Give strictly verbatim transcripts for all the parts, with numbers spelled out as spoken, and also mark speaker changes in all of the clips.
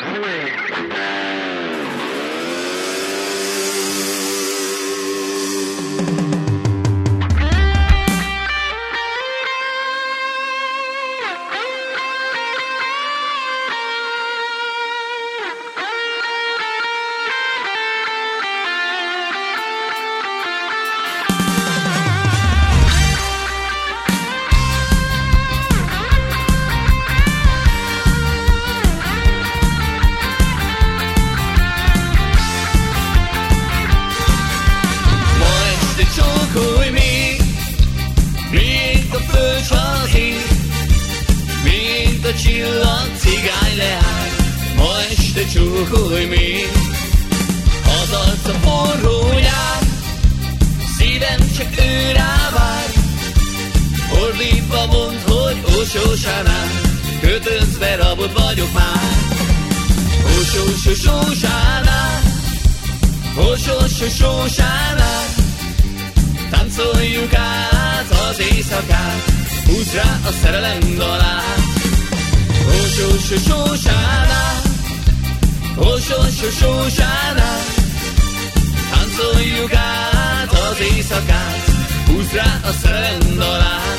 Speaker 1: Csillag, cigány leáll, ma este csókolj még. Az arca forró nyár, szívem csak ő rá vár. Ordítva mondd, hogy ó Sósánál, kötözve rabod vagyok már. Ó Sós, Sósánál, ó Sós, Sósánál, táncoljuk át az éjszakát, húzd rá a szerelem dalát. Ó Sós, Sósánál, ó Sós, Sósánál, táncoljuk át az éjszakát, húzd rá a szerelem dalát.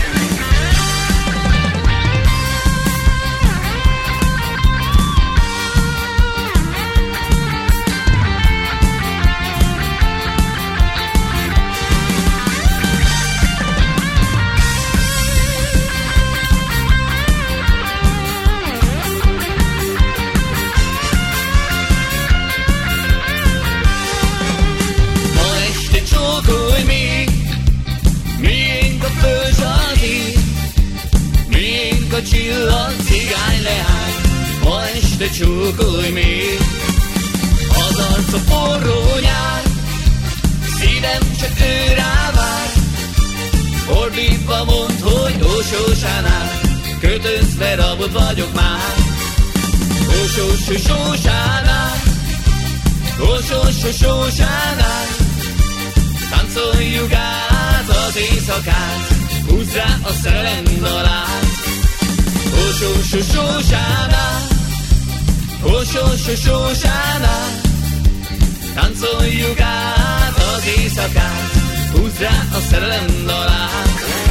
Speaker 1: Csókolj még, miénk a föld az ég, miénk a csillag, cigány leáll, ma este csókolj még. Az arca forró nyár, szívem csak ő rá vár. Ordítva mondd, hogy ó Sósánál, kötözve rabod vagyok már. Ó Sós, Sósánál, ó Sós, Sósánál, táncoljuk át az éjszakát, húzd rá a szerelem dalát. Ó Sós, Sósánál, ó Sós, Sósánál, táncoljuk át az éjszakát, húzd rá a szerelem dalát.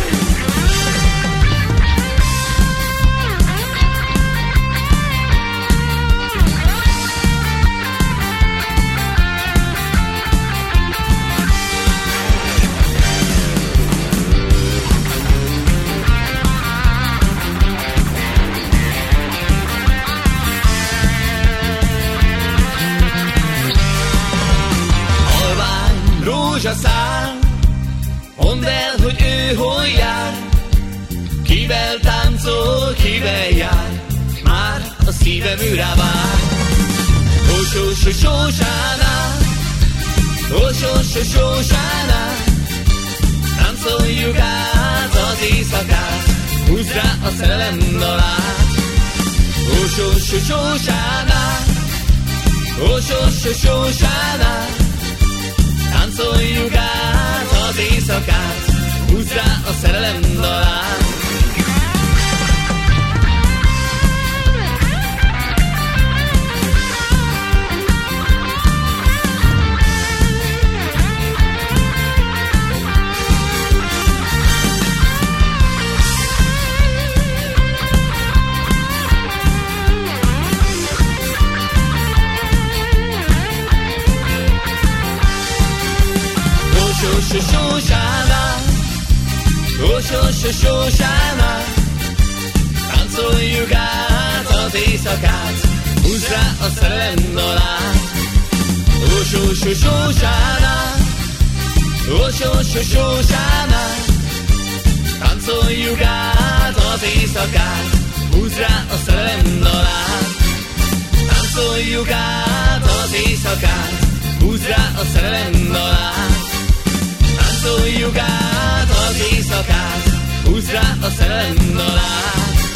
Speaker 1: Rózsaszál, mondd el, hogy ő hol jár, kivel táncol, kivel jár, már a szívem őrá vár. Ó Sós, Sósánál, ó Sós, Sósánál, táncoljuk át az éjszakát, húzd rá a szerelem dalát. Ó Sós, Sósánál, ó Sós, Sósánál, táncoljuk át az éjszakát, húzd rá a szerelem dalát. Sós, Sósánál, ó Sós, Sósánál, táncoljuk át az éjszakát, húzd rá a szerelem dalát. Ó Sós, Sósánál, ó Sós, Sósánál, táncoljuk át az éjszakát, húzd rá a szerelem dalát. Táncoljuk át az éjszakát, húzd rá a szerelem dalát. Táncoljuk át az éjszakát, húzd rá a szerelem dalát.